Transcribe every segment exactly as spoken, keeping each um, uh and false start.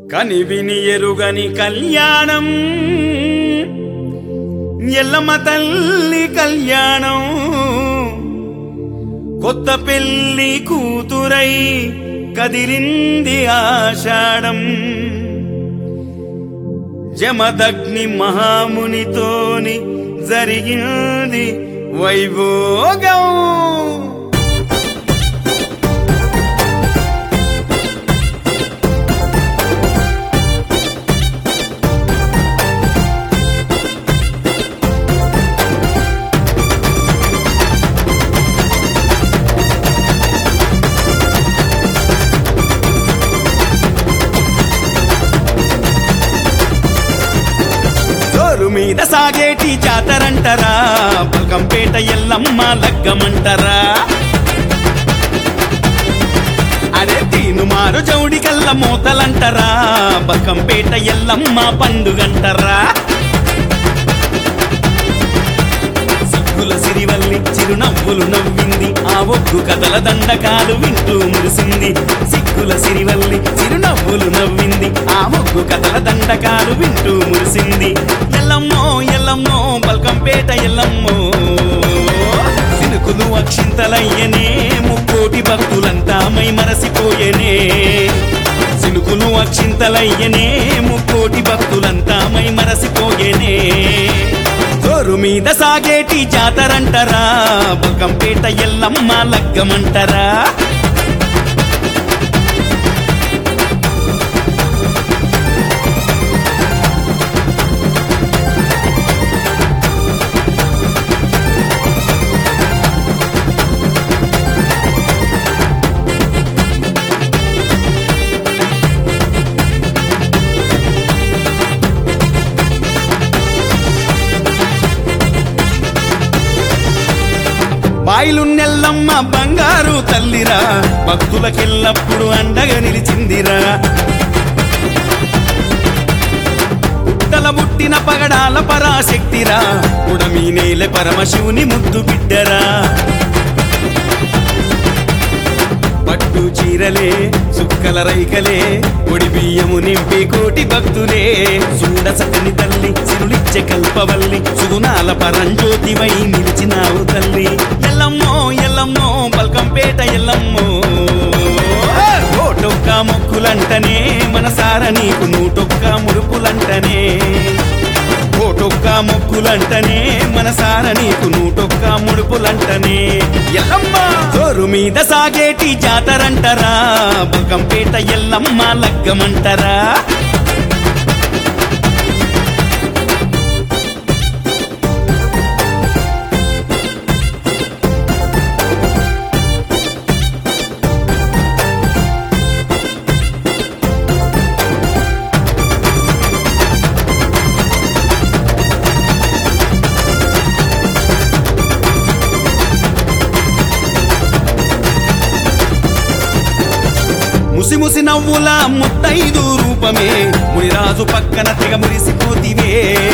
కనివిని ఎరుగని కళ్యాణం ఎల్లమ్మ తల్లి కళ్యాణం కొత్త పెళ్లి కూతురై కదిలింది ఆషాఢం జమదగ్ని మహామునితోని జరిగింది వైభోగం మీద సాగేటి జాతరంటరా బల్కంపేట ఎల్లమ్మ లగ్గమంటరా అరే తీను మారు జౌడి కల్ల మోతలంటరా బల్కంపేట ఎల్లమ్మ పండుగంటరా సిగ్గుల సిరివల్లి చిరునవ్వులు నవ్వింది ఆ ఒగ్గు కథల దండకాలు వింటూ మురిసింది సిగ్గుల సిరివల్లి చిరునవ్వులు నవ్వింది ఆ ఒగ్గు కథల దండకాలు వింటూ మురిసింది ఎల్లమ్మో ఎల్లమ్మో బల్కంపేట ఎల్లమ్మో సినుకులు అక్షింతలయ్యనే ముక్కోటి భక్తులంతా మై మరసిపోయేనే సినుకులు అక్షింతలయ్యనే ముక్కోటి భక్తులంతా మై మరసిపోయేనే జోరు మీద సాగేటి జాతరంటరా బల్కంపేట ఎల్లమ్మ లగ్గమంటరా బాయిలున్నెల్లమ్మ బంగారు తల్లిరా భక్తులకెల్లప్పుడు అండగా నిలిచిందిరా పుట్టల పుట్టిన పగడాల పరాశక్తిరా ఉడమి నేల పరమశివుని ముద్దు బిడ్డరా పట్టు చీరలే సుక్కల రైకలే ఒడి బియ్యము నింపి కోటి భక్తులే చూడ సకని తల్లి సిరులిచ్చే కల్పవల్లి సుగుణాల పరంజ్యోతివై నిలిచినావు తల్లి ఎల్లమ్మో ఎల్లమ్మో బల్కంపేట ఎల్లమ్మో కోటొక్క మొక్కులంటనే మనసార నీకు నూటొక్క ముడుపులంటనే కోటొక్క మొక్కులంటనే మనసార నీకు నూటొక్క ముడుపులంటనే ఎల్లమ్మ జోరు మీద సాగేటి జాతరంటరా బల్కంపేట ఎల్లమ్మ లగ్గమంటరా ముసి ముసి నవ్వుల ముత్తైదు రూపమే మునిరాజు పక్కన తెగ మురిసిపోతివే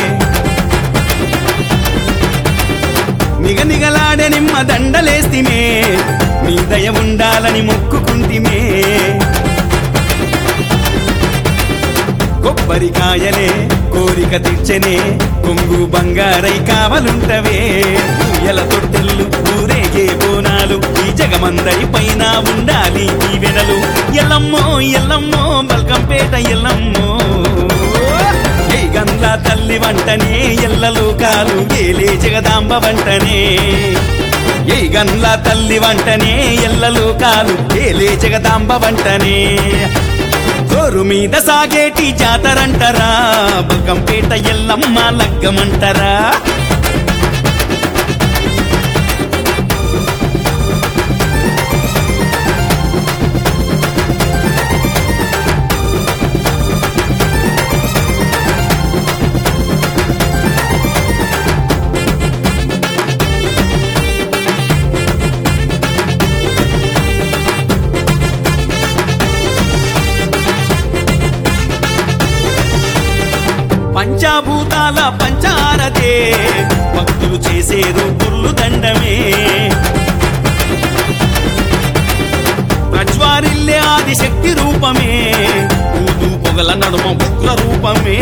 నిగ నిగలాడే నిమ్మ దండలేస్తిమే నీ దయ ఉండాలని మొక్కుకుంటిమే కొబ్బరికాయలే కోరిక తీర్చెనే కొంగు బంగారై కావలుంటవే ఊయల తొట్టెల్లు ఊరేగే బోనాలు ఈ జగమందరి పైన ఉండాలి ఈ వెనలు ఎల్లమ్మో ఎల్లమ్మో బల్కంపేట ఎల్లమ్మో ఏ గంగా తల్లి వంటనే ఎల్లలోకాలు ఏలే జగదాంబ వంటనే ఏ గంగా తల్లి వంటనే ఎల్లలోకాలు ఏలే జగదాంబ వంటనే జోరు మీద సాగేటి జాతరంటరా బల్కంపేట ఎల్లమ్మ లగ్గమంటరా పంచభూతాల పంచారతే భక్తులు చేసేదో పుర్లు దండమే ప్రజ్వారిల్లే ఆదిశక్తి రూపమే ఊదు పొగల నడుమ ఉగ్ర రూపమే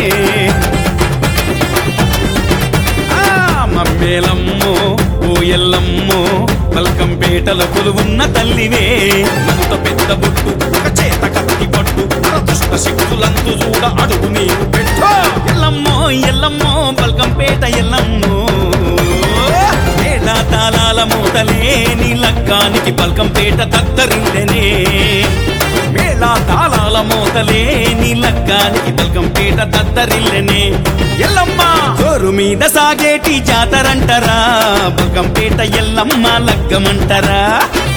మమ్మేలమ్మో ఓ ఎల్లమ్మో బల్కంపేటల కొలువున్న తల్లివే అంత పెద్ద బొట్టు ఒక చేత కత్తి పట్టు దుష్ట శక్తులంతు చూడ అడుగు నీవు పెట్టు ఎల్లమ్మో ఎల్లమ్మో బల్కంపేట ఎల్లమ్మో మేళా తాళాల మూతలే నీ లగ్గానికి బల్కంపేట దద్దరిల్లెనే మేళా తాళాల మోతలే నీ లగ్గానికి బల్కంపేట దద్దరిల్లెనే ఎల్లమ్మ కోరు మీద సాగేటి జాతరంటరా బల్కంపేట ఎల్లమ్మ లగ్గమంటరా